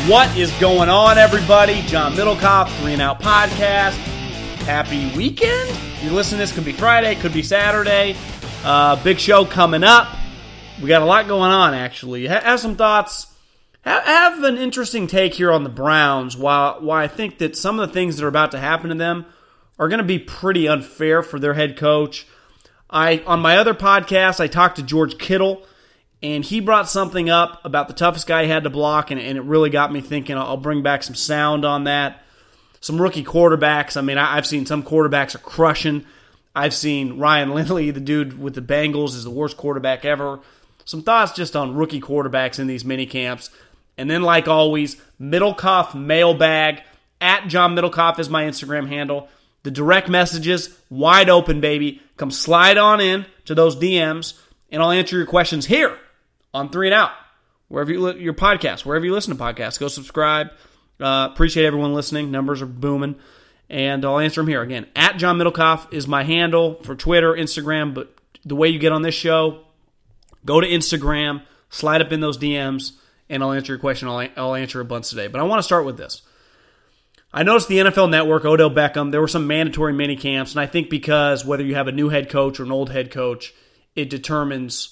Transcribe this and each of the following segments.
What is going on, everybody? John Middlecoff, 3 and Out Podcast. Happy weekend. You listen to this, could be Friday, could be Saturday. Big show coming up. We got a lot going on, actually. Have some thoughts. Have an interesting take here on the Browns, while I think that some of the things that are about to happen to them are going to be pretty unfair for their head coach. On my other podcast, I talked to George Kittle, and he brought something up about the toughest guy he had to block, and it really got me thinking. I'll bring back some sound on that. Some rookie quarterbacks. I mean, I've seen some quarterbacks are crushing. I've seen Ryan Lindley, the dude with the Bengals, is the worst quarterback ever. Some thoughts just on rookie quarterbacks in these mini camps. And then, like always, Middlecoff mailbag. At John Middlecoff is my Instagram handle. The direct messages, wide open, baby. Come slide on in to those DMs, and I'll answer your questions here on 3 and Out, wherever your podcast, wherever you listen to podcasts. Go subscribe. Appreciate everyone listening. Numbers are booming. And I'll answer them here. Again, at John Middlecoff is my handle for Twitter, Instagram. But the way you get on this show, go to Instagram, slide up in those DMs, and I'll answer your question. I'll answer a bunch today. But I want to start with this. I noticed the NFL Network, Odell Beckham, there were some mandatory mini camps. And I think because whether you have a new head coach or an old head coach, it determines,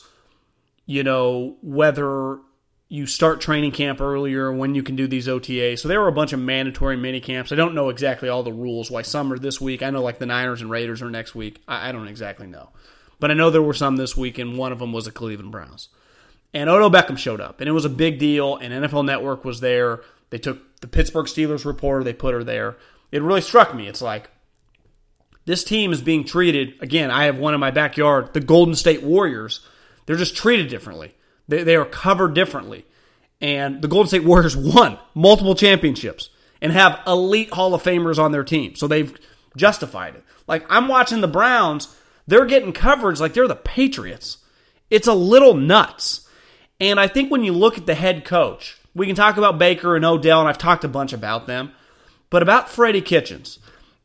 whether you start training camp earlier, when you can do these OTAs. So there were a bunch of mandatory mini camps. I don't know exactly all the rules, why some are this week. I know like the Niners and Raiders are next week. I don't exactly know. But I know there were some this week, and one of them was the Cleveland Browns. And Odell Beckham showed up, and it was a big deal, and NFL Network was there. They took the Pittsburgh Steelers reporter, they put her there. It really struck me. It's like, this team is being treated, again, I have one in my backyard, the Golden State Warriors. They're just treated differently. They are covered differently. And the Golden State Warriors won multiple championships and have elite Hall of Famers on their team. So they've justified it. Like, I'm watching the Browns, they're getting coverage like they're the Patriots. It's a little nuts. And I think when you look at the head coach, we can talk about Baker and Odell, and I've talked a bunch about them, but about Freddie Kitchens.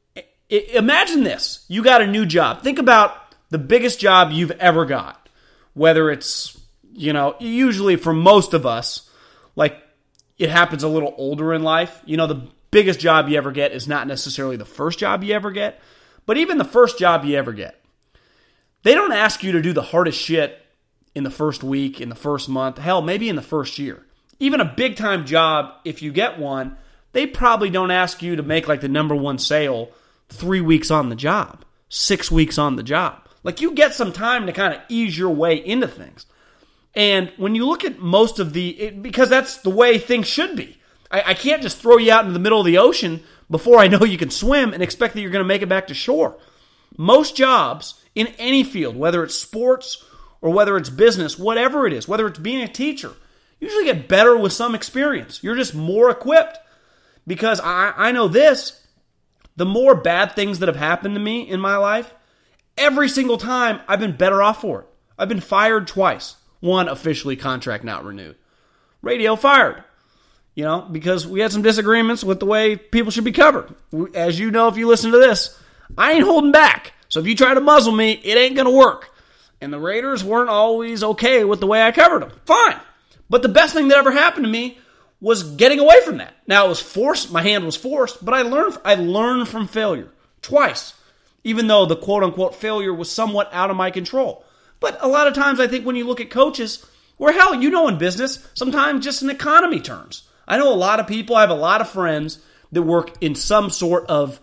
Imagine this. You got a new job. Think about the biggest job you've ever got. Whether it's, usually for most of us, like it happens a little older in life. The biggest job you ever get is not necessarily the first job you ever get, but even the first job you ever get. They don't ask you to do the hardest shit in the first week, in the first month, hell, maybe in the first year. Even a big-time job, if you get one, they probably don't ask you to make like the number one sale 3 weeks on the job, 6 weeks on the job. Like, you get some time to kind of ease your way into things. And when you look at most of because that's the way things should be. I can't just throw you out into the middle of the ocean before I know you can swim and expect that you're going to make it back to shore. Most jobs in any field, whether it's sports or whether it's business, whatever it is, whether it's being a teacher, usually get better with some experience. You're just more equipped. Because I know this, the more bad things that have happened to me in my life, every single time I've been better off for it. I've been fired twice. One, officially contract not renewed. Radio fired. Because we had some disagreements with the way people should be covered. As you know, if you listen to this, I ain't holding back. So if you try to muzzle me, it ain't going to work. And the Raiders weren't always okay with the way I covered them. Fine. But the best thing that ever happened to me was getting away from that. Now, it was forced. My hand was forced. But I learned from failure. Twice. Even though the quote-unquote failure was somewhat out of my control. But a lot of times I think when you look at coaches, or hell, in business, sometimes just in economy terms. I know a lot of people, I have a lot of friends that work in some sort of,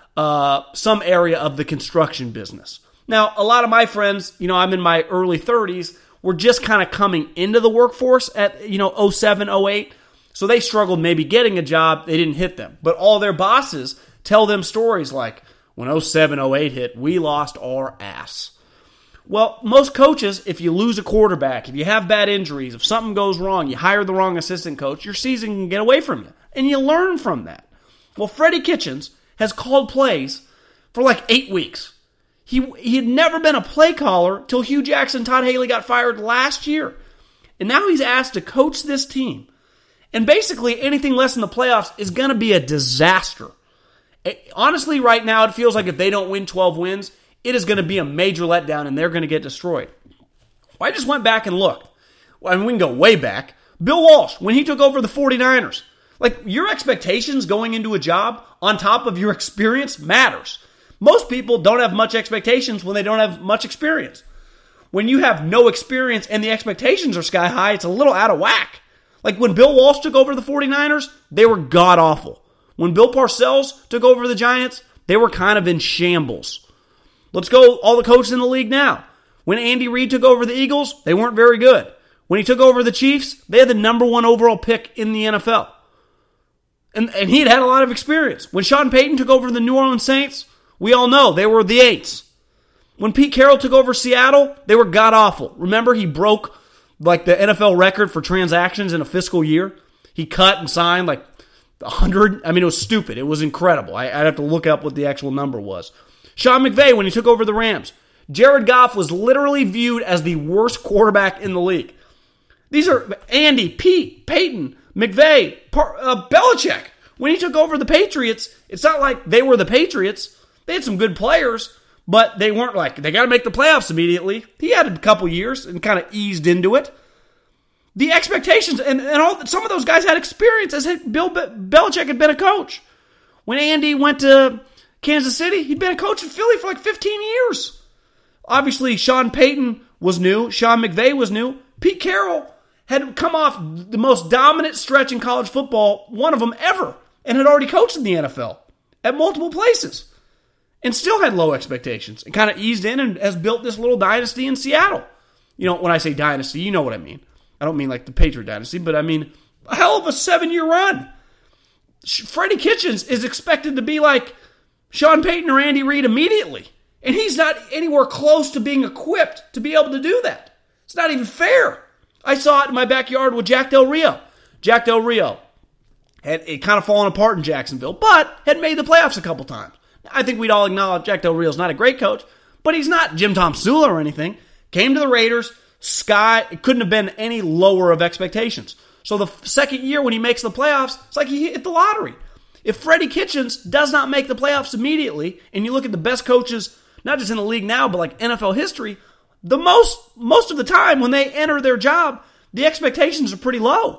some area of the construction business. Now, a lot of my friends, I'm in my early 30s, were just kind of coming into the workforce at, 07, 08. So they struggled maybe getting a job, they didn't hit them. But all their bosses tell them stories like, when 07, 08 hit, we lost our ass. Well, most coaches, if you lose a quarterback, if you have bad injuries, if something goes wrong, you hire the wrong assistant coach, your season can get away from you. And you learn from that. Well, Freddie Kitchens has called plays for like 8 weeks. He had never been a play caller till Hugh Jackson, Todd Haley got fired last year. And now he's asked to coach this team. And basically anything less than the playoffs is going to be a disaster. Honestly, right now, it feels like if they don't win 12 wins, it is going to be a major letdown and they're going to get destroyed. Well, I just went back and looked. Well, I mean, we can go way back. Bill Walsh, when he took over the 49ers, Like, your expectations going into a job on top of your experience matters. Most people don't have much expectations when they don't have much experience. When you have no experience and the expectations are sky high, it's a little out of whack. Like when Bill Walsh took over the 49ers, they were god-awful. When Bill Parcells took over the Giants, they were kind of in shambles. Let's go all the coaches in the league now. When Andy Reid took over the Eagles, they weren't very good. When he took over the Chiefs, they had the number 1 overall pick in the NFL. And he had a lot of experience. When Sean Payton took over the New Orleans Saints, we all know they were the 8s. When Pete Carroll took over Seattle, they were god-awful. Remember, he broke like the NFL record for transactions in a fiscal year? He cut and signed like 100. I mean, it was stupid. It was incredible. I'd have to look up what the actual number was. Sean McVay, when he took over the Rams, Jared Goff was literally viewed as the worst quarterback in the league. These are Andy, Pete, Peyton, McVay, Belichick. When he took over the Patriots, it's not like they were the Patriots. They had some good players, but they weren't like, they got to make the playoffs immediately. He had a couple years and kind of eased into it. The expectations, and some of those guys had experience as Bill Belichick had been a coach. When Andy went to Kansas City, he'd been a coach in Philly for like 15 years. Obviously, Sean Payton was new. Sean McVay was new. Pete Carroll had come off the most dominant stretch in college football, one of them ever, and had already coached in the NFL at multiple places and still had low expectations and kind of eased in and has built this little dynasty in Seattle. You know, when I say dynasty, you know what I mean. I don't mean like the Patriot dynasty, but I mean a hell of a 7-year run. Freddie Kitchens is expected to be like Sean Payton or Andy Reid immediately, and he's not anywhere close to being equipped to be able to do that. It's not even fair. I saw it in my backyard with Jack Del Rio. Jack Del Rio had it kind of fallen apart in Jacksonville, but had made the playoffs a couple times. I think we'd all acknowledge Jack Del Rio's not a great coach, but he's not Jim Tom Sula or anything. Came to the Raiders, it couldn't have been any lower of expectations. So the second year when he makes the playoffs, it's like he hit the lottery. If Freddie Kitchens does not make the playoffs immediately, and you look at the best coaches, not just in the league now, but like NFL history, the most of the time when they enter their job, the expectations are pretty low.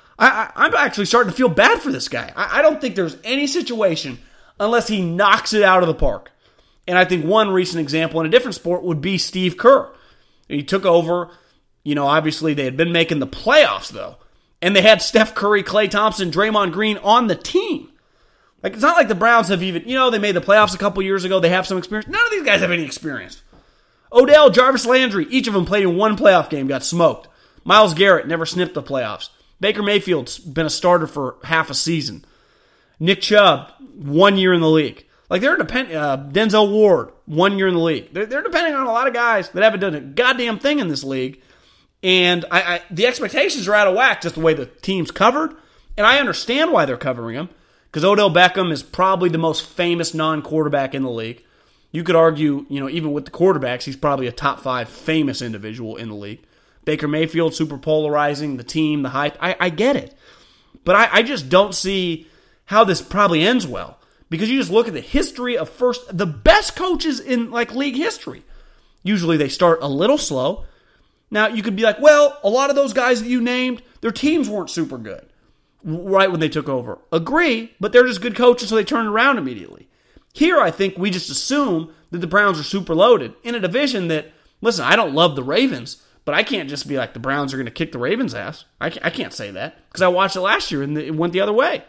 I'm actually starting to feel bad for this guy. I don't think there's any situation unless he knocks it out of the park. And I think one recent example in a different sport would be Steve Kerr. He took over, obviously they had been making the playoffs though. And they had Steph Curry, Klay Thompson, Draymond Green on the team. Like, it's not like the Browns have even, they made the playoffs a couple years ago. They have some experience. None of these guys have any experience. Odell, Jarvis Landry, each of them played in one playoff game, got smoked. Myles Garrett never sniffed the playoffs. Baker Mayfield's been a starter for half a season. Nick Chubb, 1 year in the league. Like, they're Denzel Ward, 1 year in the league. They're depending on a lot of guys that haven't done a goddamn thing in this league. And the expectations are out of whack, just the way the team's covered. And I understand why they're covering him, because Odell Beckham is probably the most famous non-quarterback in the league. You could argue, even with the quarterbacks, he's probably a top 5 famous individual in the league. Baker Mayfield, super polarizing, the team, the hype. I get it. But I just don't see how this probably ends well. Because you just look at the history of the best coaches in league history. Usually they start a little slow. Now, you could be like, well, a lot of those guys that you named, their teams weren't super good right when they took over. Agree, but they're just good coaches, so they turned around immediately. Here, I think we just assume that the Browns are super loaded in a division that, listen, I don't love the Ravens, but I can't just be like the Browns are going to kick the Ravens' ass. I can't say that because I watched it last year and it went the other way.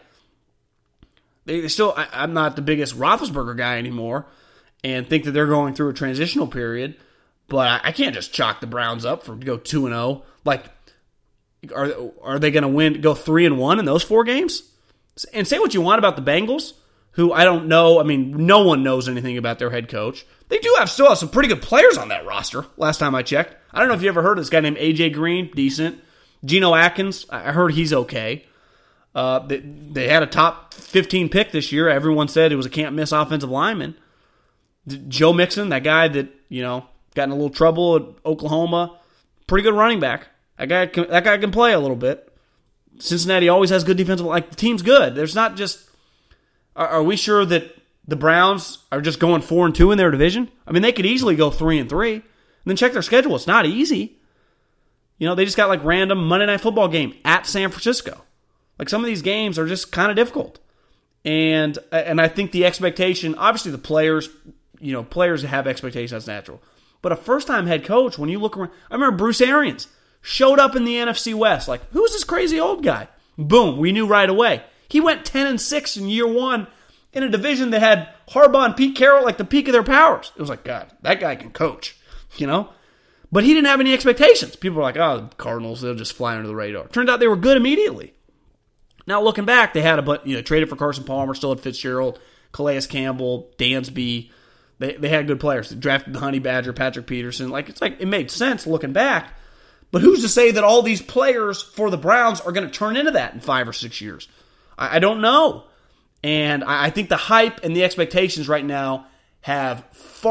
I'm not the biggest Roethlisberger guy anymore and think that they're going through a transitional period, but I can't just chalk the Browns up to go 2-0. Like, are they going to go 3-1 in those 4 games? And say what you want about the Bengals, who I don't know. I mean, no one knows anything about their head coach. They still have some pretty good players on that roster, last time I checked. I don't know if you ever heard of this guy named A.J. Green, decent. Geno Atkins, I heard he's okay. They had a top 15 pick this year. Everyone said it was a can't-miss offensive lineman. Joe Mixon, that guy that, got in a little trouble at Oklahoma, pretty good running back. That guy can play a little bit. Cincinnati always has good defensive. The team's good. There's not just. Are we sure that the Browns are just going 4-2 in their division? I mean, they could easily go 3-3. And then check their schedule. It's not easy. They just got random Monday Night Football game at San Francisco. Like some of these games are just kind of difficult. And I think the expectation, obviously the players have expectations, that's natural. But a first-time head coach, when you look around, I remember Bruce Arians showed up in the NFC West. Like, who's this crazy old guy? Boom, we knew right away. He went 10-6 in year one in a division that had Harbaugh and Pete Carroll like the peak of their powers. It was like, God, that guy can coach, But he didn't have any expectations. People were like, oh, the Cardinals, they'll just fly under the radar. Turned out they were good immediately. Now, looking back, they had traded for Carson Palmer, still had Fitzgerald, Calais Campbell, Dansby. They had good players. They drafted the Honey Badger, Patrick Peterson. It made sense looking back. But who's to say that all these players for the Browns are going to turn into that in 5 or 6 years? I don't know. And I think the hype and the expectations right now have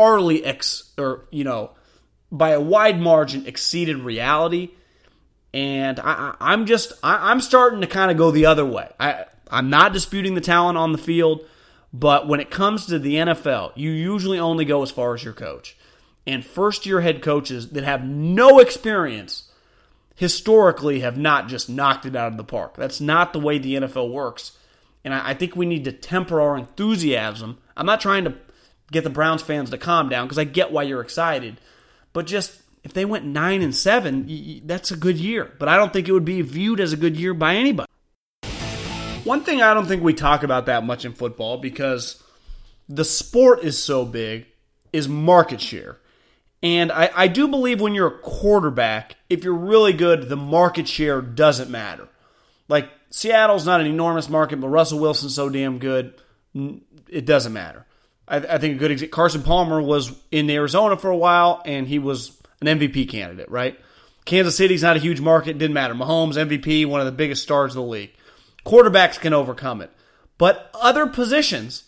by a wide margin exceeded reality. And I'm starting to kind of go the other way. I'm not disputing the talent on the field, but when it comes to the NFL, you usually only go as far as your coach. And first-year head coaches that have no experience historically have not just knocked it out of the park. That's not the way the NFL works. And I think we need to temper our enthusiasm. I'm not trying to get the Browns fans to calm down because I get why you're excited. But just if they went 9-7, that's a good year. But I don't think it would be viewed as a good year by anybody. One thing I don't think we talk about that much in football, because the sport is so big, is market share. And I do believe when you're a quarterback, if you're really good, the market share doesn't matter. Like, Seattle's not an enormous market, but Russell Wilson's so damn good, it doesn't matter. I think a good example, Carson Palmer was in Arizona for a while, and he was an MVP candidate, right? Kansas City's not a huge market, didn't matter. Mahomes, MVP, one of the biggest stars of the league. Quarterbacks can overcome it. But other positions,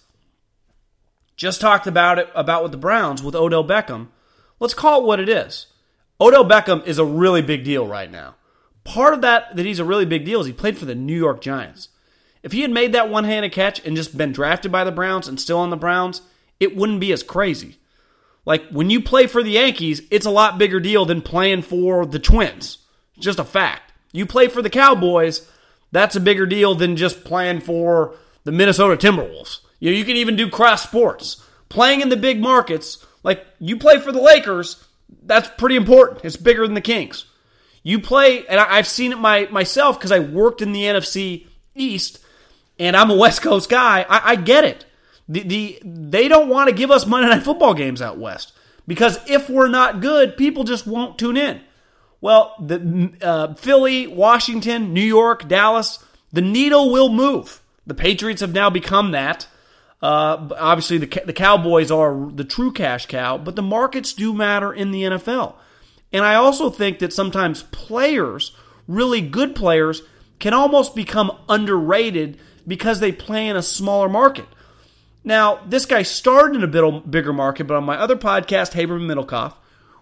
just talked about with the Browns, with Odell Beckham. Let's call it what it is. Odell Beckham is a really big deal right now. Part of that he's a really big deal is he played for the New York Giants. If he had made that one-handed catch and just been drafted by the Browns and still on the Browns, it wouldn't be as crazy. Like, when you play for the Yankees, it's a lot bigger deal than playing for the Twins. It's just a fact. You play for the Cowboys, that's a bigger deal than just playing for the Minnesota Timberwolves. You can even do cross sports. Playing in the big markets, like you play for the Lakers, that's pretty important. It's bigger than the Kings. You play, and I've seen it myself because I worked in the NFC East, and I'm a West Coast guy. I get it. They don't want to give us Monday Night Football games out West because if we're not good, people just won't tune in. Well, Philly, Washington, New York, Dallas, the needle will move. The Patriots have now become that. Obviously, the Cowboys are the true cash cow, but the markets do matter in the NFL. And I also think that sometimes players, really good players, can almost become underrated because they play in a smaller market. Now, this guy started in a bigger market, but on my other podcast, Haberman Middlecoff,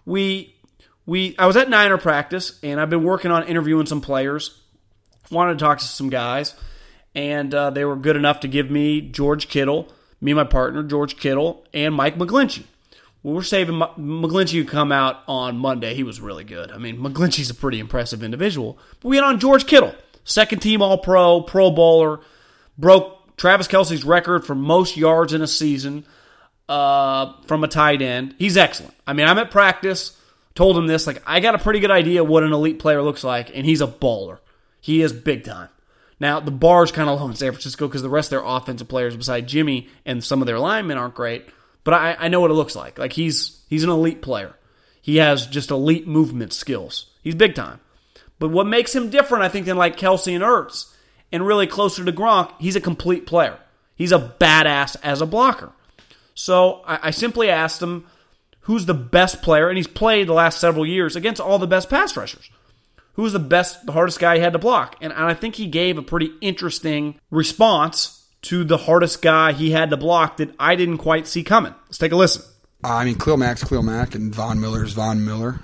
I was at Niner practice, and I've been working on interviewing some players. Wanted to talk to some guys, and they were good enough to give me George Kittle, me and my partner, George Kittle, and Mike McGlinchey. We were saving McGlinchey to come out on Monday. He was really good. I mean, McGlinchey's a pretty impressive individual. But we had on George Kittle, second-team All-Pro, Pro Bowler, broke Travis Kelce's record for most yards in a season from a tight end. He's excellent. I mean, I'm at practice, told him this, I got a pretty good idea what an elite player looks like, and he's a baller. He is big time. Now, the bar's kind of low in San Francisco because the rest of their offensive players beside Jimmy and some of their linemen aren't great, but I know what it looks like. He's an elite player. He has just elite movement skills. He's big time. But what makes him different, I think, than Kelce and Ertz, and really closer to Gronk, he's a complete player. He's a badass as a blocker. So I simply asked him who's the best player, and he's played the last several years against all the best pass rushers. Who's the hardest guy he had to block? And I think he gave a pretty interesting response to the hardest guy he had to block that I didn't quite see coming. Let's take a listen. Khalil Mack's Khalil Mack, and Von Miller's Von Miller.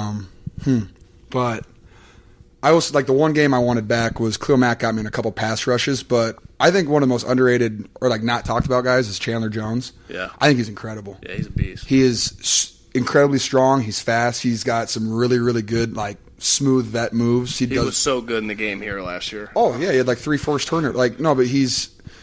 But I was the one game I wanted back was Khalil Mack got me in a couple pass rushes, but I think one of the most underrated or not talked about guys is Chandler Jones. Yeah. I think he's incredible. Yeah, he's a beast. He is incredibly strong. He's fast. He's got some really, really good smooth vet moves. He was so good in the game here last year. Oh yeah, he had like 3 forced turnovers. Like no, but he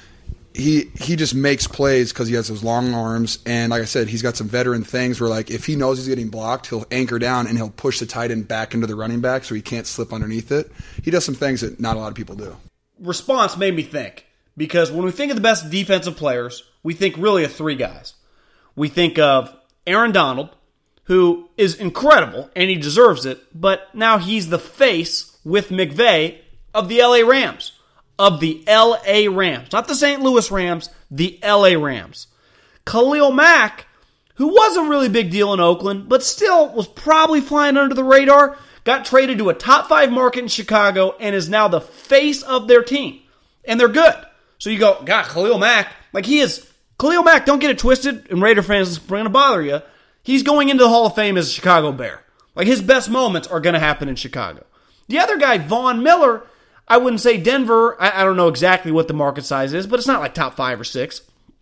just makes plays because he has those long arms, and like I said, he's got some veteran things where like if he knows he's getting blocked, he'll anchor down and he'll push the tight end back into the running back so he can't slip underneath it. He does some things that not a lot of people do. Response made me think, because when we think of the best defensive players, we think really of 3 guys. We think of Aaron Donald, who is incredible, and he deserves it, but now he's the face with McVay of the LA Rams. Of the LA Rams. Not the St. Louis Rams, the LA Rams. Khalil Mack, who was a really big deal in Oakland, but still was probably flying under the radar, got traded to a top 5 market in Chicago, and is now the face of their team. And they're good. So you go, God, Khalil Mack, like he is, Khalil Mack, don't get it twisted, and Raider fans, it's going to bother you. He's going into the Hall of Fame as a Chicago Bear. Like his best moments are going to happen in Chicago. The other guy, Von Miller, I wouldn't say Denver. I don't know exactly what the market size is, but it's not like top 5 or 6.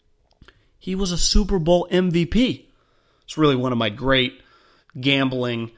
He was a Super Bowl MVP. It's really one of my great gambling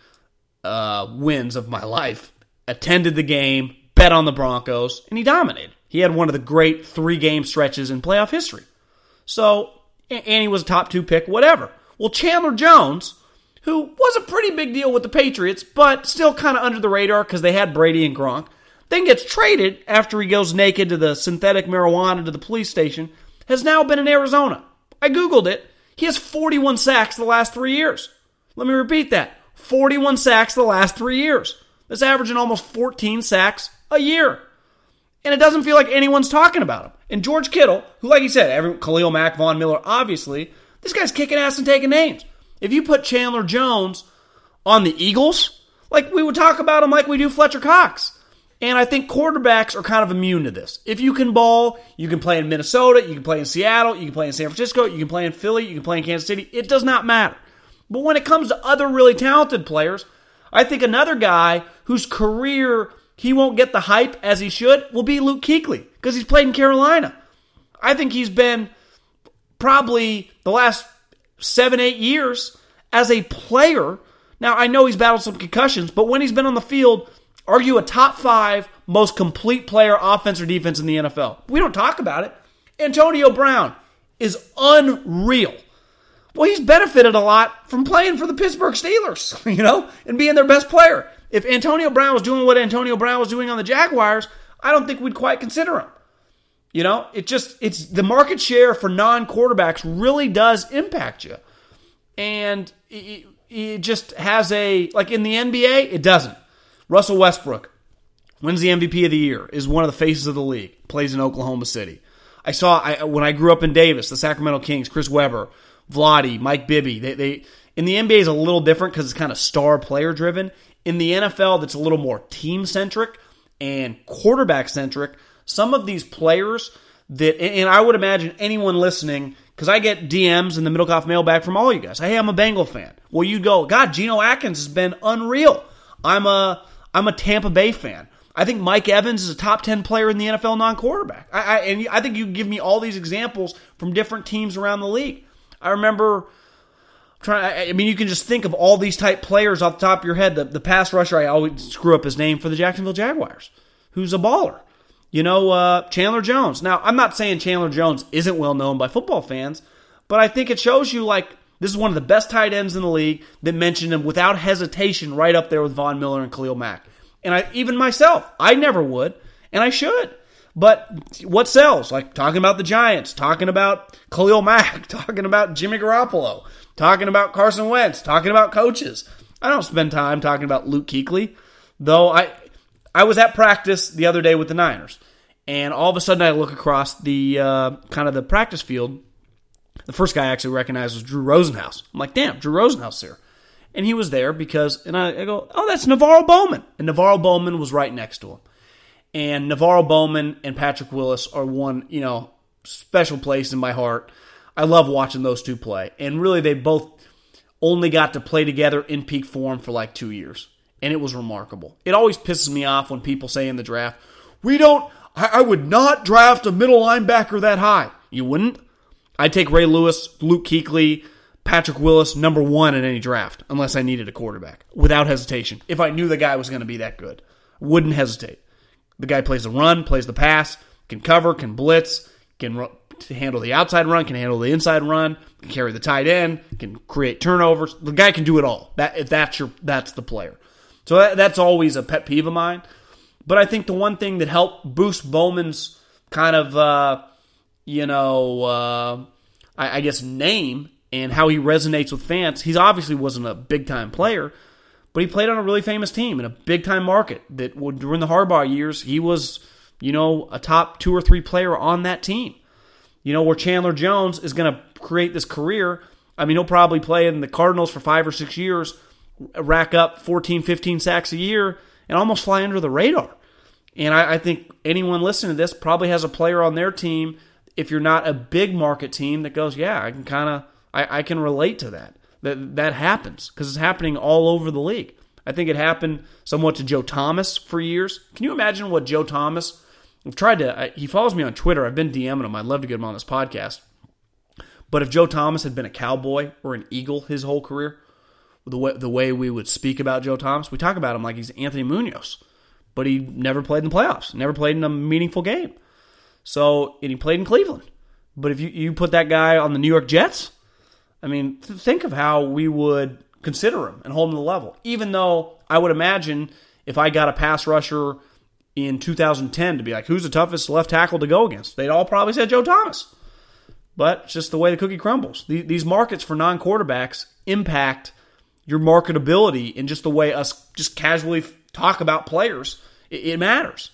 wins of my life. Attended the game, bet on the Broncos, and he dominated. He had one of the great 3-game stretches in playoff history. So, and he was a top 2 pick, whatever. Well, Chandler Jones, who was a pretty big deal with the Patriots, but still kind of under the radar because they had Brady and Gronk, then gets traded after he goes naked to the synthetic marijuana to the police station, has now been in Arizona. I Googled it. He has 41 sacks the last 3 years. Let me repeat that. 41 sacks the last 3 years. That's averaging almost 14 sacks a year. And it doesn't feel like anyone's talking about him. And George Kittle, who, like you said, Khalil Mack, Von Miller, obviously, this guy's kicking ass and taking names. If you put Chandler Jones on the Eagles, like we would talk about him like we do Fletcher Cox. And I think quarterbacks are kind of immune to this. If you can ball, you can play in Minnesota, you can play in Seattle, you can play in San Francisco, you can play in Philly, you can play in Kansas City. It does not matter. But when it comes to other really talented players, I think another guy whose career he won't get the hype as he should will be Luke Kuechly, because he's played in Carolina. I think he's been probably the last 7-8 years as a player. Now, I know he's battled some concussions, but when he's been on the field, argue a top 5 most complete player, offense or defense in the NFL. We don't talk about it. Antonio Brown is unreal. Well, he's benefited a lot from playing for the Pittsburgh Steelers, and being their best player. If Antonio Brown was doing what Antonio Brown was doing on the Jaguars, I don't think we'd quite consider him. It's the market share for non-quarterbacks really does impact you. And it just has like in the NBA, it doesn't. Russell Westbrook wins the MVP of the year, is one of the faces of the league, plays in Oklahoma City. When I grew up in Davis, the Sacramento Kings, Chris Webber, Vlade, Mike Bibby, they in the NBA is a little different because it's kind of star player driven. In the NFL, that's a little more team centric and quarterback centric. Some of these players and I would imagine anyone listening, because I get DMs in the Middlecoff mailbag from all you guys. Hey, I'm a Bengal fan. Well, you go, God, Geno Atkins has been unreal. I'm a Tampa Bay fan. I think Mike Evans is a top 10 player in the NFL non-quarterback. I think you give me all these examples from different teams around the league. I remember you can just think of all these type players off the top of your head. The pass rusher, I always screw up his name for the Jacksonville Jaguars, who's a baller. Chandler Jones. Now, I'm not saying Chandler Jones isn't well known by football fans, but I think it shows you this is one of the best tight ends in the league that mentioned him without hesitation right up there with Von Miller and Khalil Mack. And even myself, I never would, and I should. But what sells? Like talking about the Giants, talking about Khalil Mack, talking about Jimmy Garoppolo, talking about Carson Wentz, talking about coaches. I don't spend time talking about Luke Kuechly, though I was at practice the other day with the Niners, and all of a sudden I look across the kind of the practice field. The first guy I actually recognized was Drew Rosenhaus. I'm like, damn, Drew Rosenhaus here. And he was there and I go, oh, that's Navarro Bowman. And Navarro Bowman was right next to him. And Navarro Bowman and Patrick Willis are one, special place in my heart. I love watching those two play. And really, they both only got to play together in peak form for 2 years. And it was remarkable. It always pisses me off when people say in the draft, I would not draft a middle linebacker that high. You wouldn't? I'd take Ray Lewis, Luke Kuechly, Patrick Willis number 1 in any draft unless I needed a quarterback, without hesitation. If I knew the guy was going to be that good, wouldn't hesitate. The guy plays the run, plays the pass, can cover, can blitz, can handle the outside run, can handle the inside run, can carry the tight end, can create turnovers. The guy can do it all. That's the player. So that's always a pet peeve of mine. But I think the one thing that helped boost Bowman's kind of, I guess, name and how he resonates with fans, he obviously wasn't a big-time player, but he played on a really famous team in a big-time market that during the Harbaugh years, he was, a top 2 or 3 player on that team. Where Chandler Jones is going to create this career. I mean, he'll probably play in the Cardinals for 5 or 6 years, rack up 14, 15 sacks a year, and almost fly under the radar. And I think anyone listening to this probably has a player on their team, if you're not a big market team, that goes, yeah, I can relate to that. That happens because it's happening all over the league. I think it happened somewhat to Joe Thomas for years. Can you imagine what Joe Thomas... he follows me on Twitter. I've been DMing him. I'd love to get him on this podcast. But if Joe Thomas had been a Cowboy or an Eagle his whole career, the way we would speak about Joe Thomas, we talk about him like he's Anthony Munoz. But he never played in the playoffs, never played in a meaningful game. And he played in Cleveland. But if you put that guy on the New York Jets, I mean, think of how we would consider him and hold him to the level. Even though I would imagine if I got a pass rusher in 2010 to be like, who's the toughest left tackle to go against? They'd all probably say Joe Thomas. But it's just the way the cookie crumbles. These markets for non-quarterbacks impact your marketability in just the way us just casually talk about players. It matters.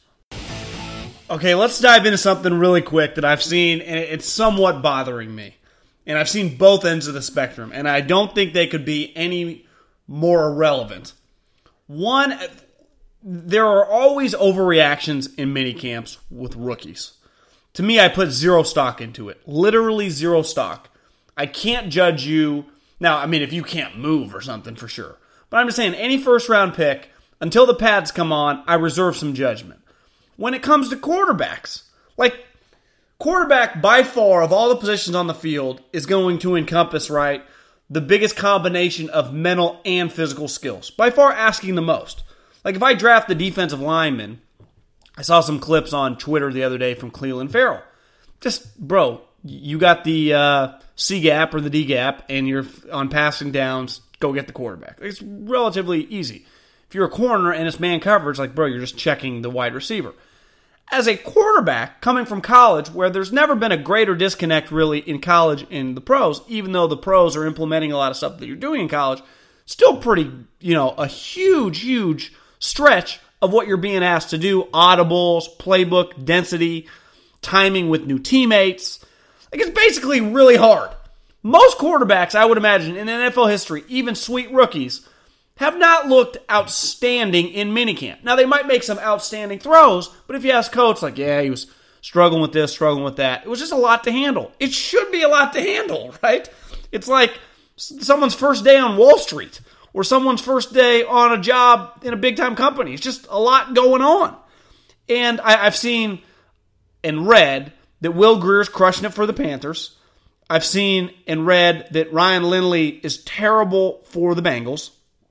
Okay, let's dive into something really quick that I've seen, and it's somewhat bothering me. And I've seen both ends of the spectrum, and I don't think they could be any more irrelevant. One, there are always overreactions in minicamps with rookies. To me, I put zero stock into it. Literally zero stock. I can't judge you. Now, I mean, if you can't move or something, for sure. But I'm just saying, any first-round pick, until the pads come on, I reserve some judgment. When it comes to quarterbacks, like, quarterback, by far, of all the positions on the field, is going to encompass, right, the biggest combination of mental and physical skills. By far, asking the most. Like, if I draft the defensive lineman, I saw some clips on Twitter the other day from Cleveland Farrell. Just, bro, you got the C-gap or the D-gap, and you're on passing downs, go get the quarterback. It's relatively easy. If you're a corner and it's man coverage, like, bro, you're just checking the wide receiver. As a quarterback, coming from college, where there's never been a greater disconnect, really, in college and the pros, even though the pros are implementing a lot of stuff that you're doing in college, still pretty, a huge stretch of what you're being asked to do. Audibles, playbook, density, timing with new teammates. Like, it's basically really hard. Most quarterbacks, I would imagine, in NFL history, even sweet rookies, have not looked outstanding in minicamp. Now, they might make some outstanding throws, but if you ask coach, like, yeah, he was struggling with this, struggling with that, it was just a lot to handle. It should be a lot to handle, right? It's like someone's first day on Wall Street or someone's first day on a job in a big-time company. It's just a lot going on. And I've seen and read that Will Greer's crushing it for the Panthers. I've seen and read that Ryan Lindley is terrible for the Bengals.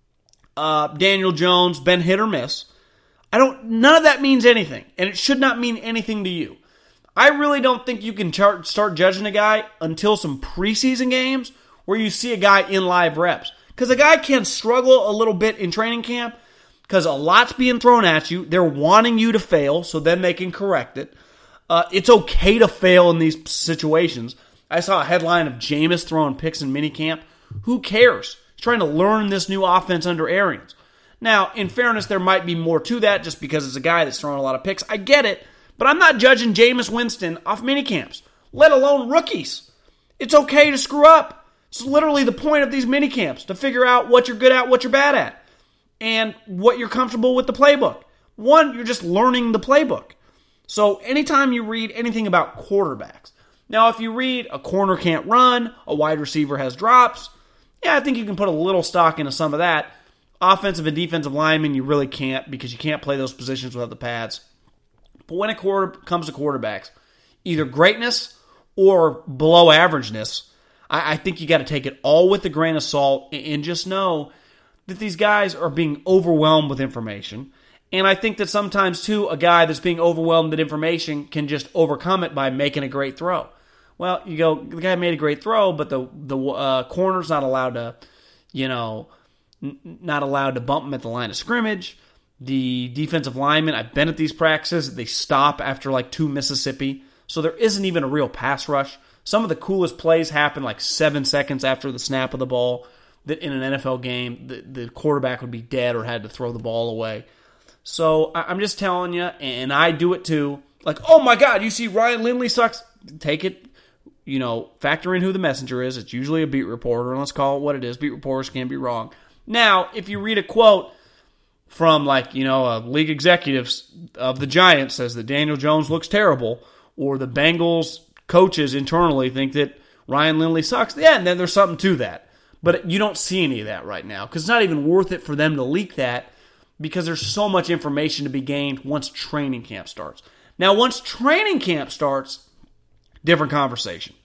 Daniel Jones, been hit or miss. None of that means anything, and it should not mean anything to you. I really don't think you can start judging a guy until some preseason games where you see a guy in live reps. Because a guy can struggle a little bit in training camp because a lot's being thrown at you. They're wanting you to fail, so then they can correct it. It's okay to fail in these situations. I saw a headline of Jameis throwing picks in minicamp. Who cares? Trying to learn this new offense under Arians. Now, in fairness, there might be more to that just because it's a guy that's throwing a lot of picks. I get it, but I'm not judging Jameis Winston off minicamps, let alone rookies. It's okay to screw up. It's literally the point of these minicamps, to figure out what you're good at, what you're bad at, and what you're comfortable with the playbook. One, you're just learning the playbook. So anytime you read anything about quarterbacks, now if you read a corner can't run, a wide receiver has drops, yeah, I think you can put a little stock into some of that. Offensive and defensive linemen, you really can't because you can't play those positions without the pads. But when it comes to quarterbacks, either greatness or below averageness, I think you got to take it all with a grain of salt and just know that these guys are being overwhelmed with information. And I think that sometimes, too, a guy that's being overwhelmed with information can just overcome it by making a great throw. Well, you go, the guy made a great throw, but the corner's not allowed to, not allowed to bump him at the line of scrimmage. The defensive linemen, I've been at these practices, they stop after like 2 Mississippi. So there isn't even a real pass rush. Some of the coolest plays happen like 7 seconds after the snap of the ball, that in an NFL game, the quarterback would be dead or had to throw the ball away. So I'm just telling you, and I do it too, like, oh my God, you see Ryan Lindley sucks? Take it, factor in who the messenger is. It's usually a beat reporter, and let's call it what it is. Beat reporters can be wrong. Now, if you read a quote from a league executive of the Giants says that Daniel Jones looks terrible, or the Bengals coaches internally think that Ryan Lindley sucks, yeah, and then there's something to that. But you don't see any of that right now because it's not even worth it for them to leak that because there's so much information to be gained once training camp starts. Now, once training camp starts, different conversation.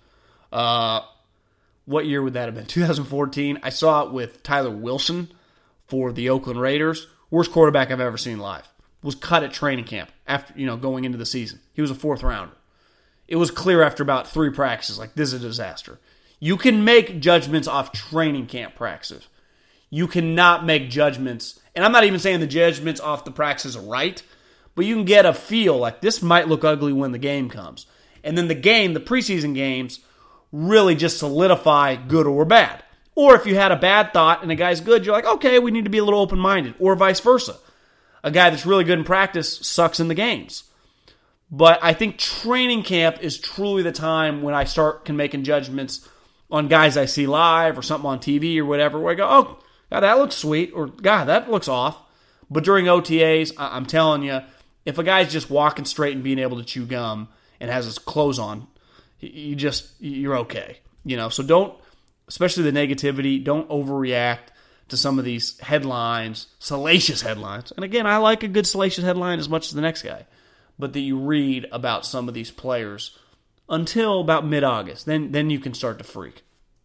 What year would that have been? 2014. I saw it with Tyler Wilson for the Oakland Raiders. Worst quarterback I've ever seen live. Was cut at training camp after going into the season. He was a 4th rounder. It was clear after about 3 practices, like, this is a disaster. You can make judgments off training camp practices. You cannot make judgments, and I'm not even saying the judgments off the practices are right, but you can get a feel like this might look ugly when the game comes. And then the preseason games, really just solidify good or bad. Or if you had a bad thought and a guy's good, you're like, okay, we need to be a little open-minded. Or vice versa. A guy that's really good in practice sucks in the games. But I think training camp is truly the time when I can making judgments on guys I see live or something on TV or whatever, where I go, oh, God, that looks sweet, or God, that looks off. But during OTAs, I'm telling you, if a guy's just walking straight and being able to chew gum and has his clothes on, you're okay. So don't, especially the negativity, don't overreact to some of these headlines, salacious headlines. And again, I like a good salacious headline as much as the next guy. But that you read about some of these players until about mid-August. Then you can start to freak.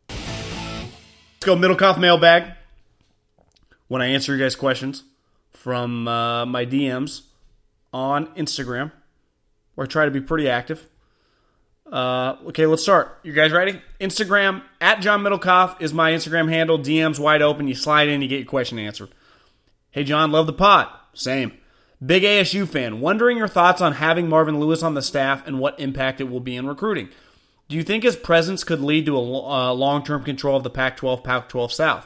Let's go Middlecoff mailbag. When I answer your guys' questions from my DMs on Instagram, where I try to be pretty active. Okay, let's start. You guys ready? Instagram, @JohnMiddlecoff is my Instagram handle. DM's wide open. You slide in, you get your question answered. Hey, John, love the pod. Same. Big ASU fan. Wondering your thoughts on having Marvin Lewis on the staff and what impact it will be in recruiting. Do you think his presence could lead to a long-term control of the Pac-12, Pac-12 South?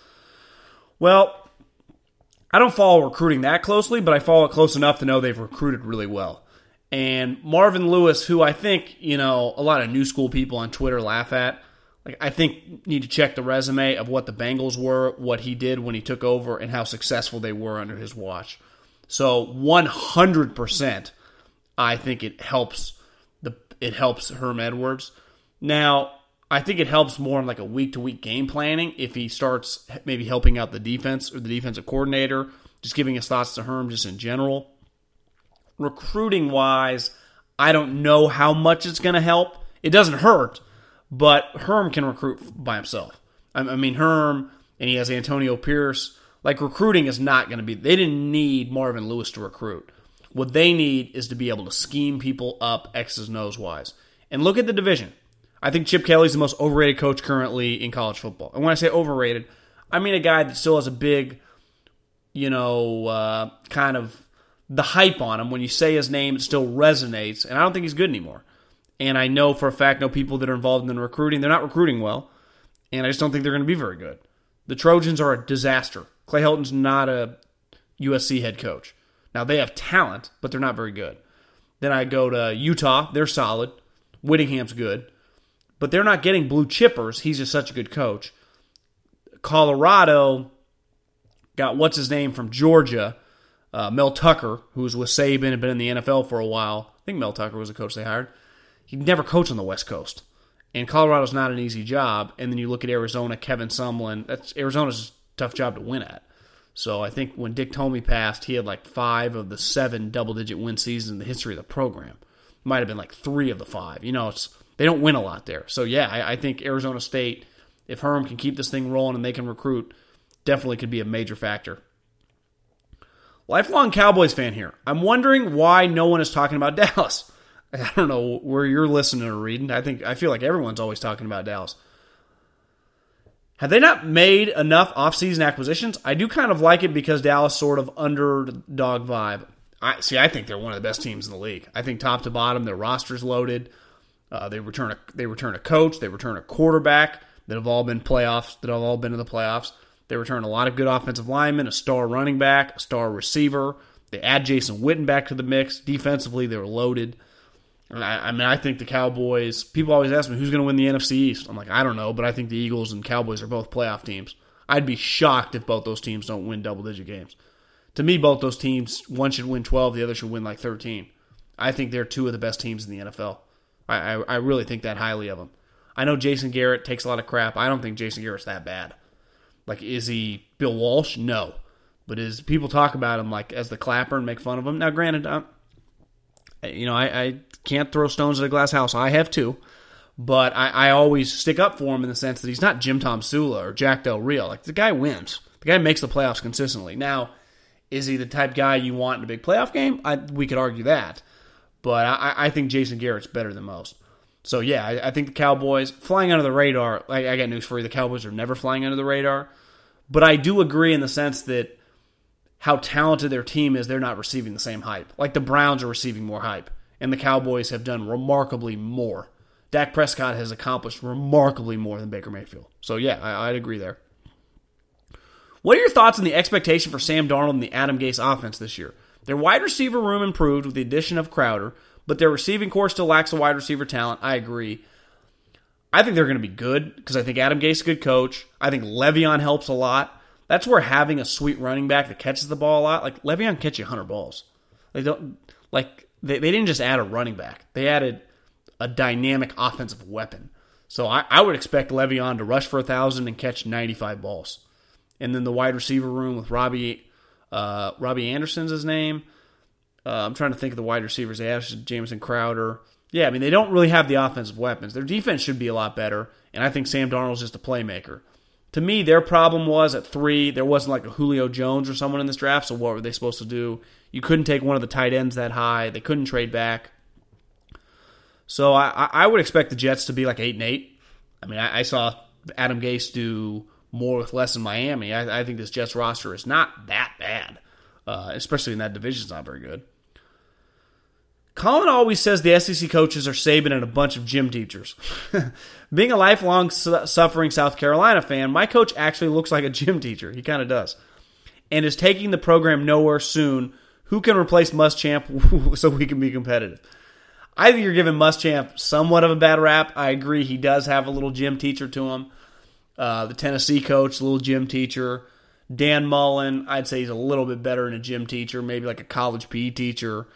Well, I don't follow recruiting that closely, but I follow it close enough to know they've recruited really well. And Marvin Lewis, who I think, a lot of new school people on Twitter laugh at, I think need to check the resume of what the Bengals were, what he did when he took over, and how successful they were under his watch. So 100%, I think it helps Herm Edwards. Now, I think it helps more in like a week-to-week game planning if he starts maybe helping out the defense or the defensive coordinator, just giving his thoughts to Herm just in general. Recruiting-wise, I don't know how much it's going to help. It doesn't hurt, but Herm can recruit by himself. I mean, Herm, and he has Antonio Pierce. Like, recruiting is not going to be... They didn't need Marvin Lewis to recruit. What they need is to be able to scheme people up X's and O's wise. And look at the division. I think Chip Kelly's the most overrated coach currently in college football. And when I say overrated, I mean a guy that still has a big, kind of the hype on him. When you say his name, it still resonates. And I don't think he's good anymore. And I know for a fact, people that are involved in recruiting, they're not recruiting well. And I just don't think they're going to be very good. The Trojans are a disaster. Clay Helton's not a USC head coach. Now, they have talent, but they're not very good. Then I go to Utah. They're solid. Whittingham's good. But they're not getting blue chippers. He's just such a good coach. Colorado got what's-his-name from Georgia, Mel Tucker, who was with Saban and been in the NFL for a while. I think Mel Tucker was the coach they hired. He never coached on the West Coast. And Colorado's not an easy job. And then you look at Arizona, Kevin Sumlin. Arizona's tough job to win at. So I think when Dick Tomey passed, he had like 5 of the 7 double-digit win seasons in the history of the program. Might have been like 3 of the 5. They don't win a lot there. So, yeah, I think Arizona State, if Herm can keep this thing rolling and they can recruit, definitely could be a major factor. Lifelong Cowboys fan here. I'm wondering why no one is talking about Dallas. I don't know where you're listening or reading. I feel like everyone's always talking about Dallas. Have they not made enough offseason acquisitions? I do kind of like it because Dallas sort of underdog vibe. I think they're one of the best teams in the league. I think top to bottom, their roster's loaded. They return a coach. They return a quarterback that have all been playoffs. That have all been in the playoffs. They return a lot of good offensive linemen, a star running back, a star receiver. They add Jason Witten back to the mix. Defensively, they're loaded. I think the Cowboys, people always ask me, who's going to win the NFC East? I'm like, I don't know, but I think the Eagles and Cowboys are both playoff teams. I'd be shocked if both those teams don't win double-digit games. To me, both those teams, one should win 12, the other should win like 13. I think they're two of the best teams in the NFL. I really think that highly of them. I know Jason Garrett takes a lot of crap. I don't think Jason Garrett's that bad. Like, is he Bill Walsh? No. But is people talk about him like as the clapper and make fun of him? Now, granted, I can't throw stones at a glass house. I have too. But I always stick up for him in the sense that he's not Jim Tom Sula or Jack Del Rio. Like, the guy wins. The guy makes the playoffs consistently. Now, is he the type guy you want in a big playoff game? We could argue that. But I think Jason Garrett's better than most. So, yeah, I think the Cowboys, flying under the radar, I got news for you. The Cowboys are never flying under the radar. But I do agree in the sense that how talented their team is, they're not receiving the same hype. Like the Browns are receiving more hype, and the Cowboys have done remarkably more. Dak Prescott has accomplished remarkably more than Baker Mayfield. So, yeah, I'd agree there. What are your thoughts on the expectation for Sam Darnold and the Adam Gase offense this year? Their wide receiver room improved with the addition of Crowder, but their receiving core still lacks the wide receiver talent. I agree. I think they're going to be good because I think Adam Gase is a good coach. I think Le'Veon helps a lot. That's where having a sweet running back that catches the ball a lot, like Le'Veon can catch you 100 balls. They didn't just add a running back. They added a dynamic offensive weapon. So I would expect Le'Veon to rush for 1,000 and catch 95 balls. And then the wide receiver room with Robbie Anderson's his name. I'm trying to think of the wide receivers. They added Jamison Crowder. Yeah, I mean, they don't really have the offensive weapons. Their defense should be a lot better, and I think Sam Darnold's just a playmaker. To me, their problem was at 3, there wasn't like a Julio Jones or someone in this draft, so what were they supposed to do? You couldn't take one of the tight ends that high. They couldn't trade back. So I would expect the Jets to be like 8-8. I mean, I saw Adam Gase do more with less in Miami. I think this Jets roster is not that bad, especially in that division. It's not very good. Colin always says the SEC coaches are Saban and a bunch of gym teachers. Being a lifelong suffering South Carolina fan, my coach actually looks like a gym teacher. He kind of does. And is taking the program nowhere soon. Who can replace Muschamp so we can be competitive? I think you're giving Muschamp somewhat of a bad rap. I agree he does have a little gym teacher to him. The Tennessee coach, a little gym teacher. Dan Mullen, I'd say he's a little bit better than a gym teacher, maybe like a college PE teacher.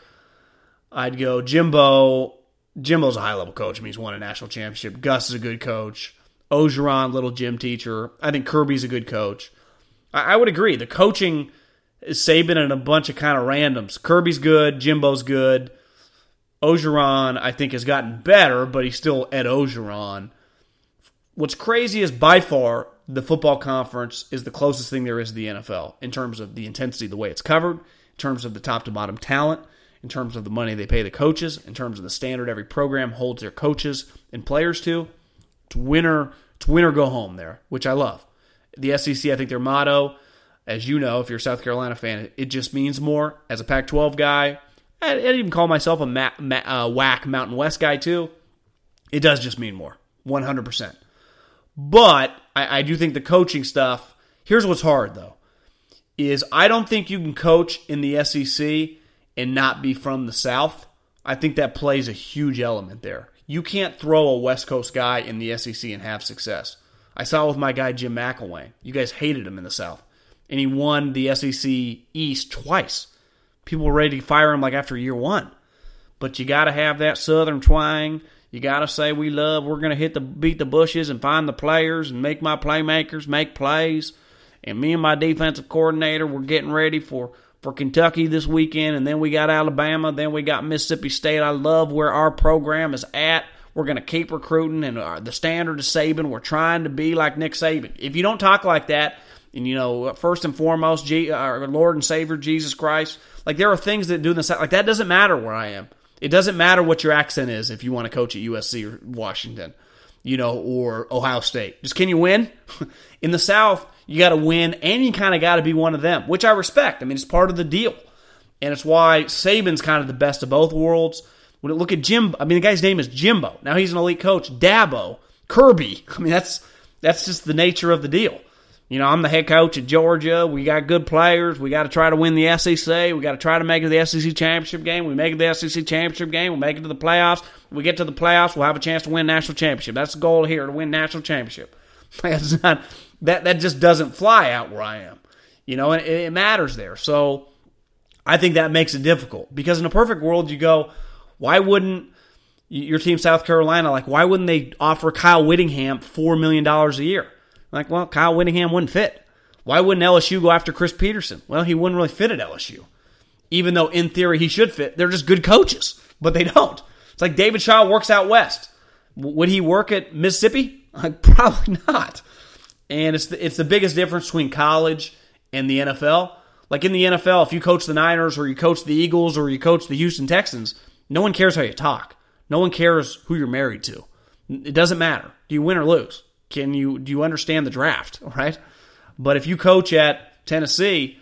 I'd go Jimbo. Jimbo's a high-level coach. I mean, he's won a national championship. Gus is a good coach. Ogeron, little gym teacher. I think Kirby's a good coach. I would agree. The coaching is Saban and a bunch of kind of randoms. Kirby's good. Jimbo's good. Ogeron, I think, has gotten better, but he's still Ed Ogeron. What's crazy is by far the football conference is the closest thing there is to the NFL in terms of the intensity, the way it's covered, in terms of the top-to-bottom talent, in terms of the money they pay the coaches, in terms of the standard every program holds their coaches and players to. It's win or go home there, which I love. The SEC, I think their motto, as you know, if you're a South Carolina fan, it just means more. As a Pac-12 guy, I'd even call myself a WAC Mountain West guy too. It does just mean more, 100%. But I do think the coaching stuff, here's what's hard though, is I don't think you can coach in the SEC and not be from the South. I think that plays a huge element there. You can't throw a West Coast guy in the SEC and have success. I saw it with my guy Jim McElwain. You guys hated him in the South. And he won the SEC East twice. People were ready to fire him like after year 1. But you got to have that Southern twang. You got to say we're going to beat the bushes and find the players and make my playmakers make plays. And me and my defensive coordinator, we're getting ready for Kentucky this weekend, and then we got Alabama, then we got Mississippi State. I love where our program is at. we're going to keep recruiting, and the standard is Saban. We're trying to be like Nick Saban. If you don't talk like that, and, first and foremost, our Lord and Savior, Jesus Christ, like there are things that do this, like that doesn't matter where I am. It doesn't matter what your accent is if you want to coach at USC or Washington, or Ohio State. Just can you win? In the South, you got to win, and you kind of got to be one of them, which I respect. I mean, it's part of the deal. And it's why Saban's kind of the best of both worlds. When you look at Jimbo, I mean, the guy's name is Jimbo. Now he's an elite coach. Dabo, Kirby. I mean, that's just the nature of the deal. I'm the head coach at Georgia. We got good players. We got to try to win the SEC. We got to try to make it to the SEC championship game. We make it to the SEC championship game. We make it to the playoffs. We get to the playoffs. We'll have a chance to win national championship. That's the goal here, to win national championship. That just doesn't fly out where I am. And it matters there. So I think that makes it difficult, because in a perfect world, you go, why wouldn't your team, South Carolina, why wouldn't they offer Kyle Whittingham $4 million a year? Well, Kyle Whittingham wouldn't fit. Why wouldn't LSU go after Chris Peterson? Well, he wouldn't really fit at LSU. Even though, in theory, he should fit. They're just good coaches, but they don't. It's like David Shaw works out west. Would he work at Mississippi? Probably not. And it's the biggest difference between college and the NFL. Like in the NFL, if you coach the Niners or you coach the Eagles or you coach the Houston Texans, no one cares how you talk. No one cares who you're married to. It doesn't matter. Do you win or lose? Do you understand the draft, right? But if you coach at Tennessee,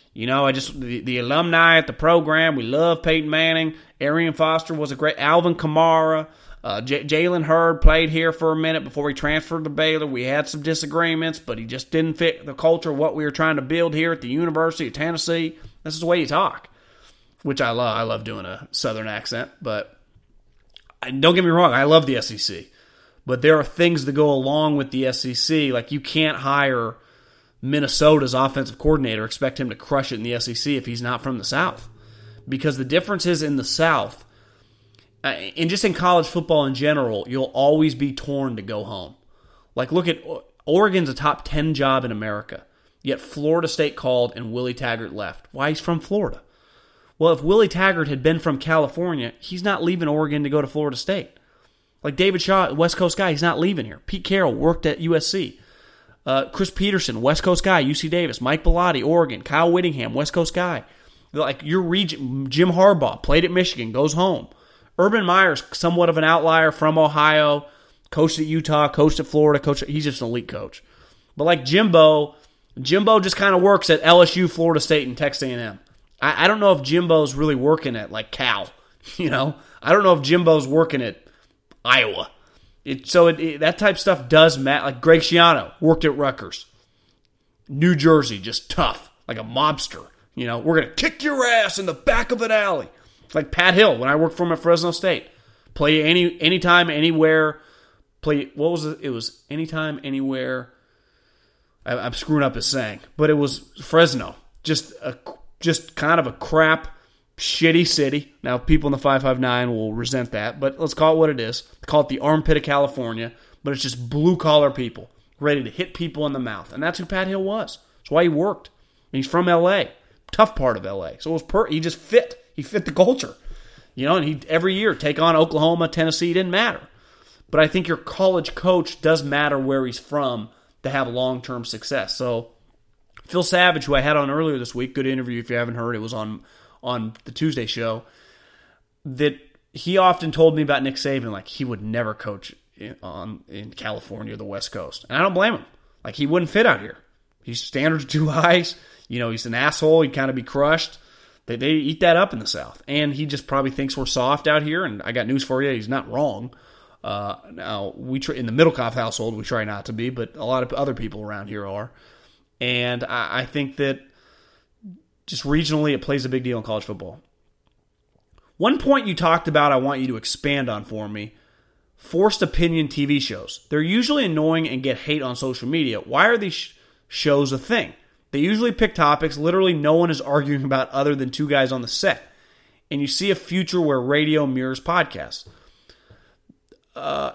the alumni at the program, we love Peyton Manning. Arian Foster was a great. Alvin Kamara, Jalen Hurd played here for a minute before he transferred to Baylor. We had some disagreements, but he just didn't fit the culture of what we were trying to build here at the University of Tennessee. This is the way you talk, which I love. I love doing a Southern accent, but don't get me wrong, I love the SEC. But there are things that go along with the SEC. Like, you can't hire Minnesota's offensive coordinator, expect him to crush it in the SEC if he's not from the South. Because the difference is in the South, and just in college football in general, you'll always be torn to go home. Like, look at Oregon's a top 10 job in America, yet Florida State called and Willie Taggart left. Why? He's from Florida. Well, if Willie Taggart had been from California, he's not leaving Oregon to go to Florida State. Like David Shaw, West Coast guy, he's not leaving here. Pete Carroll worked at USC. Chris Peterson, West Coast guy, UC Davis. Mike Bellotti, Oregon. Kyle Whittingham, West Coast guy. Like your region, Jim Harbaugh, played at Michigan, goes home. Urban Meyer's somewhat of an outlier, from Ohio, coached at Utah, coached at Florida, he's just an elite coach. But like Jimbo just kind of works at LSU, Florida State, and Texas A&M. I don't know if Jimbo's really working at like Cal. I don't know if Jimbo's working at Iowa. That type of stuff does matter. Like Greg Schiano worked at Rutgers. New Jersey, just tough, like a mobster. We're going to kick your ass in the back of an alley. Like Pat Hill, when I worked for him at Fresno State. Play anytime, anywhere. What was it? It was anytime, anywhere. I'm screwing up his saying. But it was Fresno. Just kind of a crap, shitty city. Now, people in the 559 will resent that, but let's call it what it is. Call it the armpit of California, but it's just blue-collar people ready to hit people in the mouth. And that's who Pat Hill was. That's why he worked. And he's from L.A., tough part of L.A. So it was he just fit. He fit the culture. And he every year take on Oklahoma, Tennessee, it didn't matter. But I think your college coach does matter where he's from to have long-term success. So Phil Savage, who I had on earlier this week, good interview if you haven't heard, it was on the Tuesday show, that he often told me about Nick Saban, like he would never coach in California or the West Coast. And I don't blame him. Like, he wouldn't fit out here. His standards are too high. He's an asshole. He'd kind of be crushed. They eat that up in the South. And he just probably thinks we're soft out here, and I got news for you. He's not wrong. Now, in the Middlecoff household, we try not to be, but a lot of other people around here are. And I think that just regionally, it plays a big deal in college football. One point you talked about I want you to expand on for me, forced opinion TV shows. They're usually annoying and get hate on social media. Why are these shows a thing? They usually pick topics literally no one is arguing about other than two guys on the set. And you see a future where radio mirrors podcasts. Will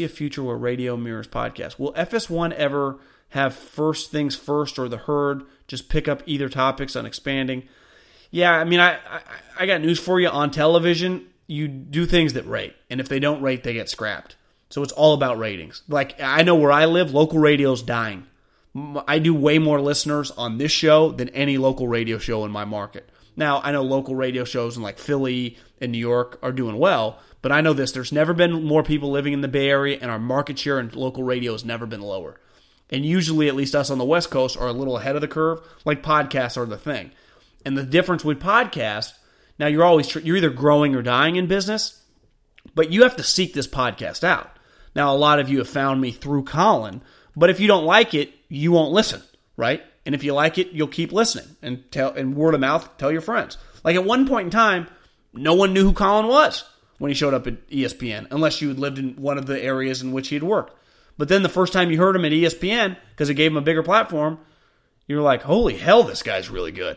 FS1 ever have first things first, or the herd just pick up either topics on expanding? Yeah, I mean, I got news for you. On television, you do things that rate, and if they don't rate, they get scrapped. So it's all about ratings. Like, I know where I live, local radio's dying. I do way more listeners on this show than any local radio show in my market. Now, I know local radio shows in like Philly and New York are doing well, but I know this, there's never been more people living in the Bay Area, and our market share in local radio has never been lower. And usually, at least us on the West Coast, are a little ahead of the curve, like podcasts are the thing. And the difference with podcasts, now you're either growing or dying in business, but you have to seek this podcast out. Now, a lot of you have found me through Colin, but if you don't like it, you won't listen, right? And if you like it, you'll keep listening and word of mouth, tell your friends. Like at one point in time, no one knew who Colin was when he showed up at ESPN, unless you had lived in one of the areas in which he had worked. But then the first time you heard him at ESPN, because it gave him a bigger platform, you were like, holy hell, this guy's really good.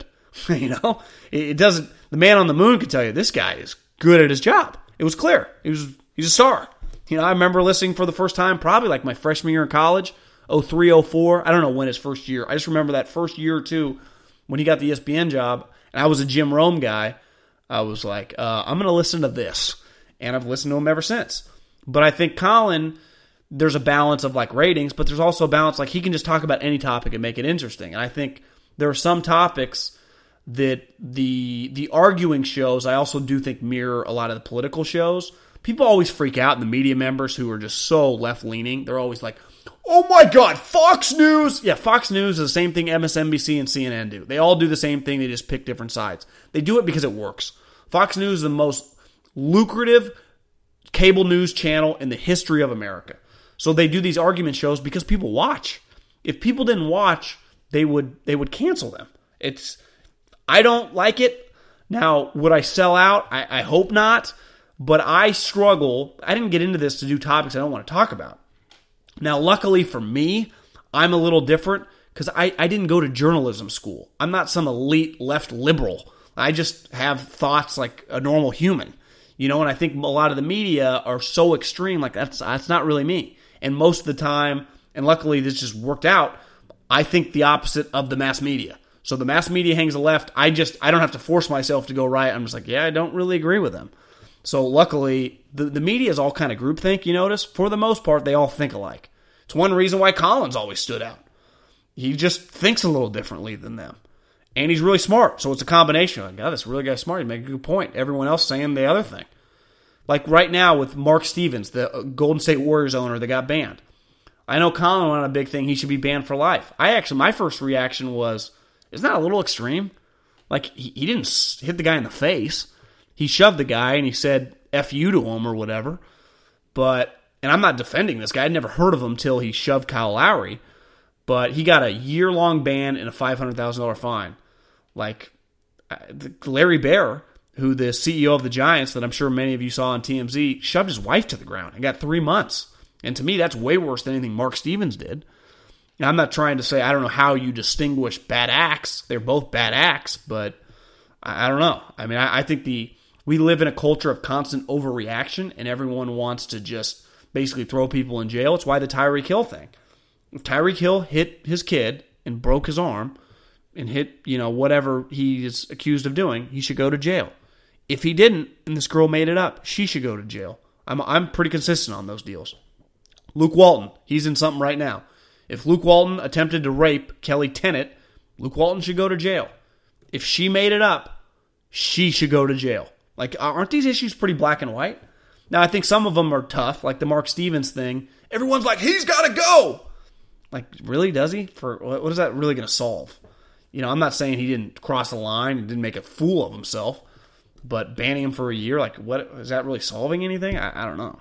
It doesn't, the man on the moon could tell you, this guy is good at his job. It was clear. He's a star. I remember listening for the first time, probably like my freshman year in college, 03, 04. I don't know when his first year. I just remember that first year or two when he got the ESPN job, and I was a Jim Rome guy. I was like, I'm going to listen to this. And I've listened to him ever since. But I think Colin, there's a balance of like ratings, but there's also a balance like he can just talk about any topic and make it interesting. And I think there are some topics that the arguing shows, I also do think mirror a lot of the political shows. People always freak out, and the media members who are just so left-leaning, they're always like, oh my God, Fox News! Yeah, Fox News is the same thing MSNBC and CNN do. They all do the same thing, they just pick different sides. They do it because it works. Fox News is the most lucrative cable news channel in the history of America. So they do these argument shows because people watch. If people didn't watch, they would cancel them. I don't like it. Now, would I sell out? I hope not. But I struggle. I didn't get into this to do topics I don't want to talk about. Now, luckily for me, I'm a little different because I didn't go to journalism school. I'm not some elite left liberal. I just have thoughts like a normal human. And I think a lot of the media are so extreme, like that's not really me. And most of the time, and luckily this just worked out, I think the opposite of the mass media. So the mass media hangs a left. I don't have to force myself to go right. I'm just like, yeah, I don't really agree with them. So luckily, the media is all kind of groupthink, you notice? For the most part, they all think alike. It's one reason why Colin's always stood out. He just thinks a little differently than them. And he's really smart, so it's a combination. Like, God, this really guy's smart. He made a good point. Everyone else saying the other thing. Like right now with Mark Stevens, the Golden State Warriors owner that got banned. I know Colin went on a big thing. He should be banned for life. My first reaction was, isn't that a little extreme? Like, he didn't hit the guy in the face. He shoved the guy and he said F you to him or whatever. And I'm not defending this guy. I'd never heard of him till he shoved Kyle Lowry. But he got a year-long ban and a $500,000 fine. Like, Larry Baer, who the CEO of the Giants, that I'm sure many of you saw on TMZ, shoved his wife to the ground and got 3 months. And to me, that's way worse than anything Mark Stevens did. Now, I'm not trying to say, I don't know how you distinguish bad acts. They're both bad acts, but I don't know. I mean, I think we live in a culture of constant overreaction, and everyone wants to just basically throw people in jail. It's why the Tyreek Hill thing. If Tyreek Hill hit his kid and broke his arm and hit, whatever he is accused of doing, he should go to jail. If he didn't, and this girl made it up, she should go to jail. I'm pretty consistent on those deals. Luke Walton, he's in something right now. If Luke Walton attempted to rape Kelly Tennant, Luke Walton should go to jail. If she made it up, she should go to jail. Like, aren't these issues pretty black and white? Now, I think some of them are tough, like the Mark Stevens thing. Everyone's like, he's got to go! Like, really? Does he? What is that really going to solve? I'm not saying he didn't cross the line and didn't make a fool of himself, but banning him for a year, like, what is that really solving anything? I don't know.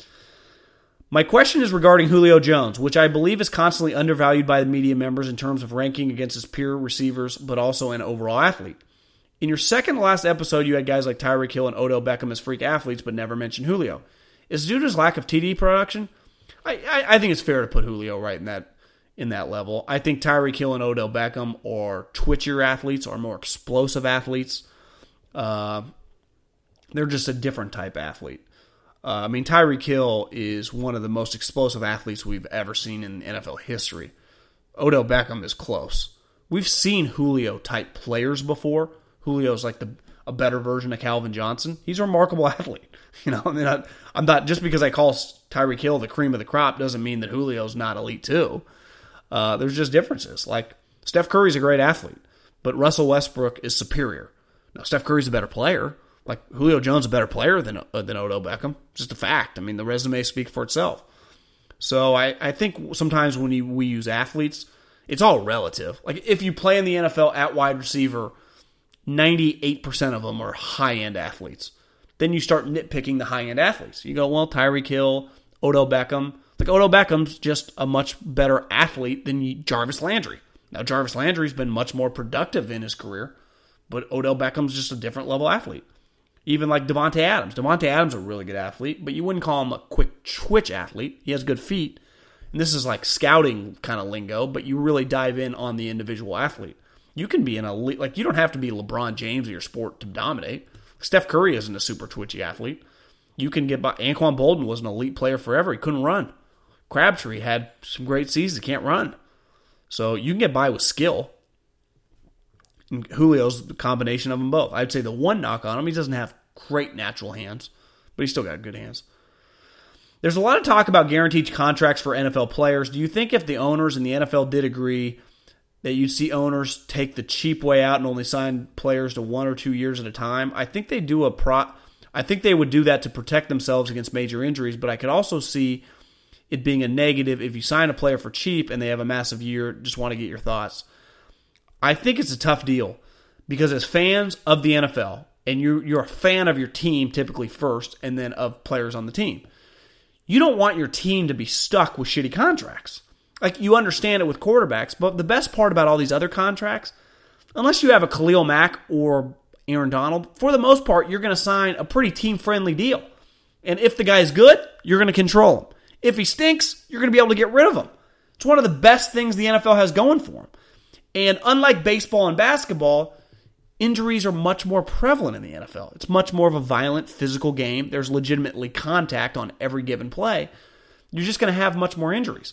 My question is regarding Julio Jones, which I believe is constantly undervalued by the media members in terms of ranking against his peer receivers, but also an overall athlete. In your second to last episode, you had guys like Tyreek Hill and Odell Beckham as freak athletes, but never mentioned Julio. Is it due to his lack of TD production? I think it's fair to put Julio right in that level. I think Tyreek Hill and Odell Beckham are twitchier athletes, or more explosive athletes. They're just a different type athlete. Tyreek Hill is one of the most explosive athletes we've ever seen in NFL history. Odell Beckham is close. We've seen Julio-type players before. Julio's like a better version of Calvin Johnson. He's a remarkable athlete. I mean, I'm not, just because I call Tyreek Hill the cream of the crop doesn't mean that Julio's not elite too. There's just differences. Like, Steph Curry's a great athlete, but Russell Westbrook is superior. Now, Steph Curry's a better player. Like, Julio Jones is a better player than Odell Beckham. Just a fact. I mean, the resume speaks for itself. So I think sometimes when we use athletes, it's all relative. Like, if you play in the NFL at wide receiver, 98% of them are high-end athletes. Then you start nitpicking the high-end athletes. You go, well, Tyreek Hill, Odell Beckham. Like, Odell Beckham's just a much better athlete than Jarvis Landry. Now, Jarvis Landry's been much more productive in his career, but Odell Beckham's just a different level athlete. Even like Devontae Adams. Devontae Adams is a really good athlete, but you wouldn't call him a quick twitch athlete. He has good feet. And this is like scouting kind of lingo, but you really dive in on the individual athlete. You can be an elite, like, you don't have to be LeBron James in your sport to dominate. Steph Curry isn't a super twitchy athlete. You can get by. Anquan Bolden was an elite player forever. He couldn't run. Crabtree had some great seasons. He can't run. So you can get by with skill. And Julio's the combination of them both. I'd say the one knock on him, he doesn't have great natural hands, but he's still got good hands. There's a lot of talk about guaranteed contracts for NFL players. Do you think if the owners and the NFL did agree that you'd see owners take the cheap way out and only sign players to 1 or 2 years at a time? I think they do I think they would do that to protect themselves against major injuries, but I could also see it being a negative if you sign a player for cheap and they have a massive year. Just want to get your thoughts. I think it's a tough deal because as fans of the NFL, and you're a fan of your team typically first and then of players on the team, you don't want your team to be stuck with shitty contracts. Like, you understand it with quarterbacks, but the best part about all these other contracts, unless you have a Khalil Mack or Aaron Donald, for the most part, you're going to sign a pretty team-friendly deal. And if the guy's good, you're going to control him. If he stinks, you're going to be able to get rid of him. It's one of the best things the NFL has going for him. And unlike baseball and basketball, injuries are much more prevalent in the NFL. It's much more of a violent, physical game. There's legitimately contact on every given play. You're just going to have much more injuries.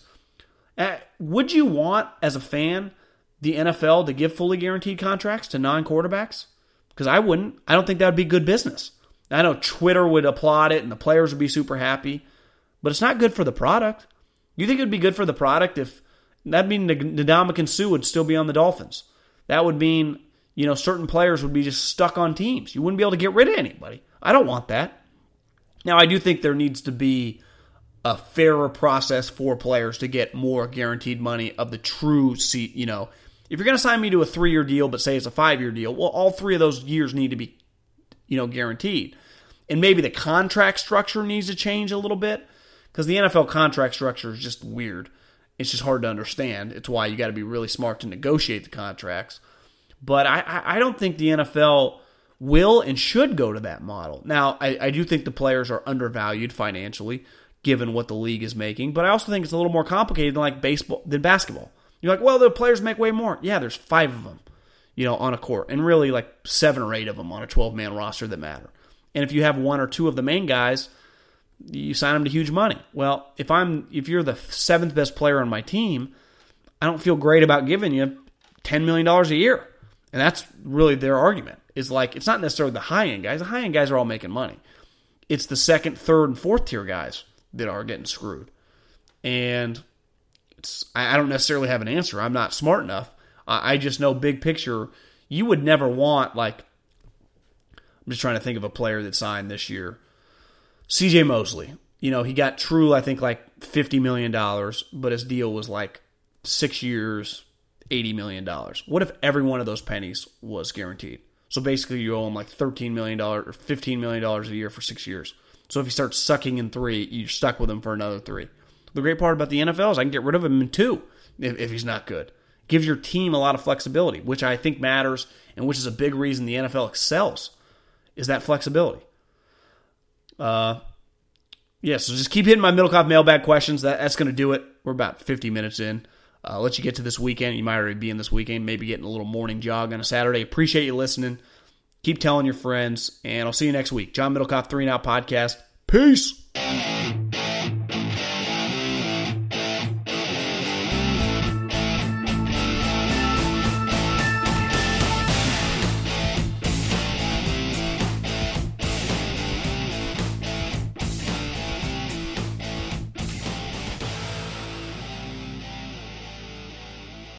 Would you want, as a fan, the NFL to give fully guaranteed contracts to non-quarterbacks? Because I wouldn't. I don't think that would be good business. I know Twitter would applaud it and the players would be super happy, but it's not good for the product. You think it would be good for the product if that'd mean Ndamukong Suh would still be on the Dolphins? That would mean, certain players would be just stuck on teams. You wouldn't be able to get rid of anybody. I don't want that. Now, I do think there needs to be a fairer process for players to get more guaranteed money of the true seat. If you're going to sign me to a 3-year deal, but say it's a 5-year deal, well, all 3 of those years need to be, guaranteed. And maybe the contract structure needs to change a little bit, because the NFL contract structure is just weird. It's just hard to understand. It's why you got to be really smart to negotiate the contracts. But I don't think the NFL will and should go to that model. Now, I do think the players are undervalued financially, given what the league is making. But I also think it's a little more complicated than basketball. You're like, well, the players make way more. Yeah, there's 5 of them, on a court, and really like 7 or 8 of them on a 12-man roster that matter. And if you have 1 or 2 of the main guys, you sign them to huge money. Well, if you're the 7th best player on my team, I don't feel great about giving you $10 million a year. And that's really their argument. Is like, it's not necessarily the high-end guys. The high-end guys are all making money. It's the 2nd, 3rd, and 4th tier guys that are getting screwed. And I don't necessarily have an answer. I'm not smart enough. I just know big picture. You would never want, I'm just trying to think of a player that signed this year. C.J. Mosley. He got true, I think, $50 million, but his deal was 6 years, $80 million. What if every one of those pennies was guaranteed? So basically you owe him $13 million or $15 million a year for 6 years. So if he starts sucking in 3, you're stuck with him for another 3. The great part about the NFL is I can get rid of him in 2 if he's not good. Gives your team a lot of flexibility, which I think matters and which is a big reason the NFL excels, is that flexibility. So just keep hitting my Middlecoff mailbag questions. That's going to do it. We're about 50 minutes in. I'll let you get to this weekend. You might already be in this weekend, maybe getting a little morning jog on a Saturday. Appreciate you listening. Keep telling your friends, and I'll see you next week. John Middlecoff, 3 and Out Podcast. Peace.